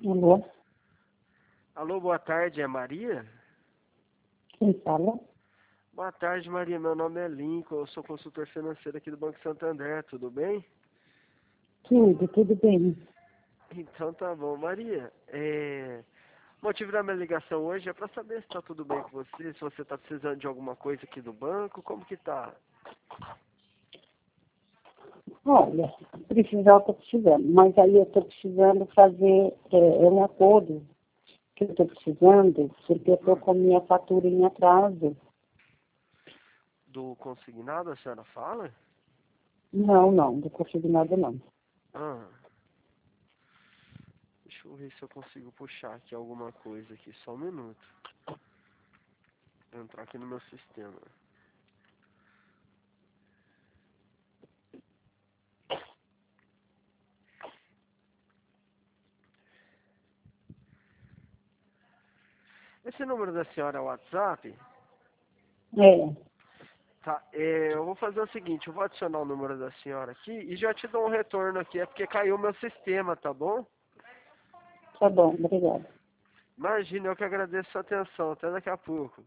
Alô? Alô, boa tarde, é Maria? Quem fala? Boa tarde, Maria. Meu nome é Lincoln, eu sou consultor financeiro aqui do Banco Santander, tudo bem? Tudo bem. Então tá bom. Maria, o motivo da minha ligação hoje é para saber se tá tudo bem com você, se você tá precisando de alguma coisa aqui do banco, como que tá? Olha, precisar eu estou precisando, mas aí eu estou precisando fazer um acordo que eu estou precisando, porque eu estou com a minha fatura em atraso. Do consignado, a senhora fala? Não consigo nada não. Ah, deixa eu ver se eu consigo puxar aqui alguma coisa aqui, só um minuto. Vou entrar aqui no meu sistema. Esse número da senhora é o WhatsApp? É, Tá, eu vou fazer o seguinte, eu vou adicionar o número da senhora aqui e já te dou um retorno aqui, é porque caiu meu sistema, tá bom? tá bom, obrigada. Imagina, eu que agradeço a sua atenção, até daqui a pouco.